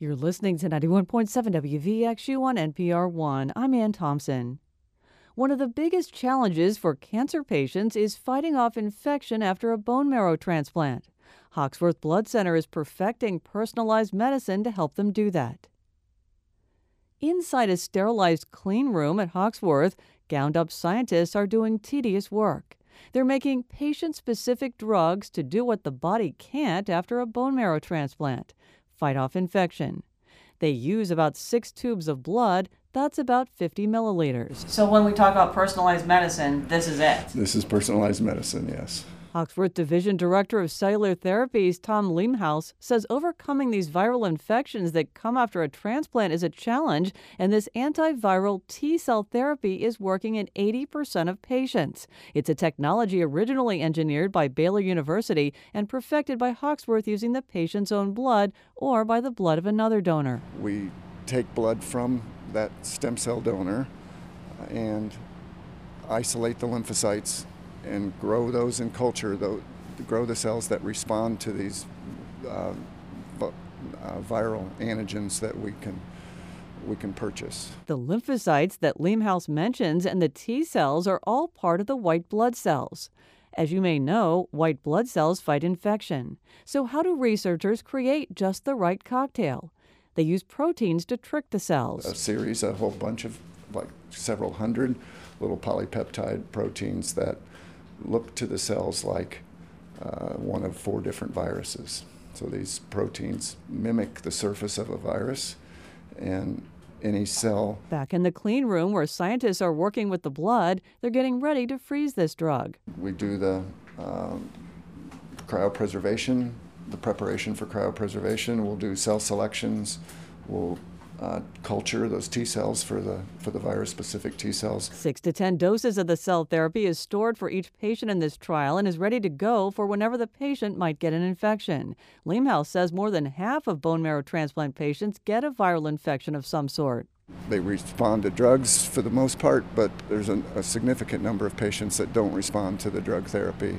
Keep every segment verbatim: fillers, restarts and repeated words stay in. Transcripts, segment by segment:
You're listening to ninety-one point seven W V X U on N P R one. I'm Ann Thompson. One of the biggest challenges for cancer patients is fighting off infection after a bone marrow transplant. Hoxworth Blood Center is perfecting personalized medicine to help them do that. Inside a sterilized clean room at Hoxworth, gowned-up scientists are doing tedious work. They're making patient-specific drugs to do what the body can't after a bone marrow transplant: fight off infection. They use about six tubes of blood. That's about fifty milliliters. So when we talk about personalized medicine, this is it? This is personalized medicine, yes. Hoxworth Division Director of Cellular Therapies, Tom Liemhaus, says overcoming these viral infections that come after a transplant is a challenge, and this antiviral T-cell therapy is working in eighty percent of patients. It's a technology originally engineered by Baylor University and perfected by Hoxworth using the patient's own blood or by the blood of another donor. We take blood from that stem cell donor and isolate the lymphocytes and grow those in culture, though, grow the cells that respond to these uh, uh, viral antigens that we can we can purchase. The lymphocytes that Liemhaus mentions and the T cells are all part of the white blood cells. As you may know, white blood cells fight infection. So how do researchers create just the right cocktail? They use proteins to trick the cells. A series, a whole bunch of, like several hundred little polypeptide proteins that look to the cells like uh, one of four different viruses. So these proteins mimic the surface of a virus, and any cell. Back in the clean room where scientists are working with the blood, they're getting ready to freeze this drug. We do the um, cryopreservation, the preparation for cryopreservation. We'll do cell selections. We'll Uh, culture those T cells for the for the virus-specific T cells. Six to ten doses of the cell therapy is stored for each patient in this trial and is ready to go for whenever the patient might get an infection. Liemhaus says more than half of bone marrow transplant patients get a viral infection of some sort. They respond to drugs for the most part, but there's a, a significant number of patients that don't respond to the drug therapy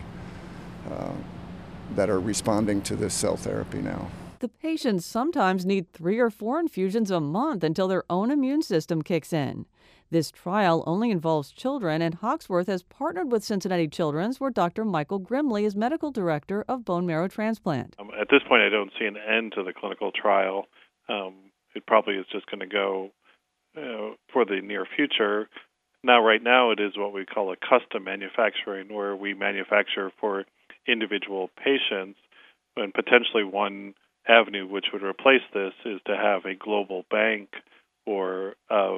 uh, that are responding to this cell therapy now. The patients sometimes need three or four infusions a month until their own immune system kicks in. This trial only involves children, and Hoxworth has partnered with Cincinnati Children's, where Doctor Michael Grimley is medical director of bone marrow transplant. Um, at this point, I don't see an end to the clinical trial. Um, it probably is just going to go uh, for the near future. Now, right now, it is what we call a custom manufacturing, where we manufacture for individual patients, and potentially one avenue which would replace this is to have a global bank or of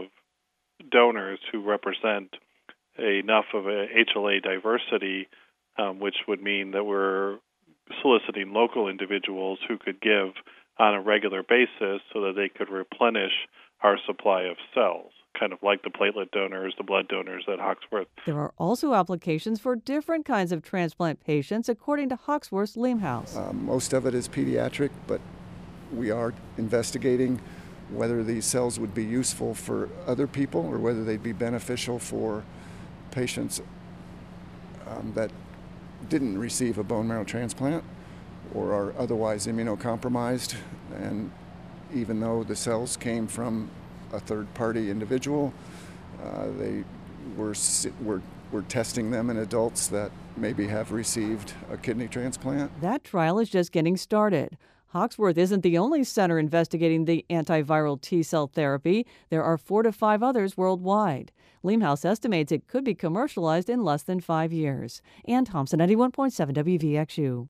donors who represent enough of a H L A diversity, um, which would mean that we're soliciting local individuals who could give on a regular basis so that they could replenish our supply of cells, kind of like the platelet donors, the blood donors at Hoxworth. There are also applications for different kinds of transplant patients, according to Hoxworth's Liemhaus. Uh, most of it is pediatric, but we are investigating whether these cells would be useful for other people or whether they'd be beneficial for patients um, that didn't receive a bone marrow transplant or are otherwise immunocompromised. And even though the cells came from a third-party individual, uh, they were, were, were testing them in adults that maybe have received a kidney transplant. That trial is just getting started. Hoxworth isn't the only center investigating the antiviral T-cell therapy. There are four to five others worldwide. Liemhaus estimates it could be commercialized in less than five years. Ann Thompson, ninety-one point seven W V X U.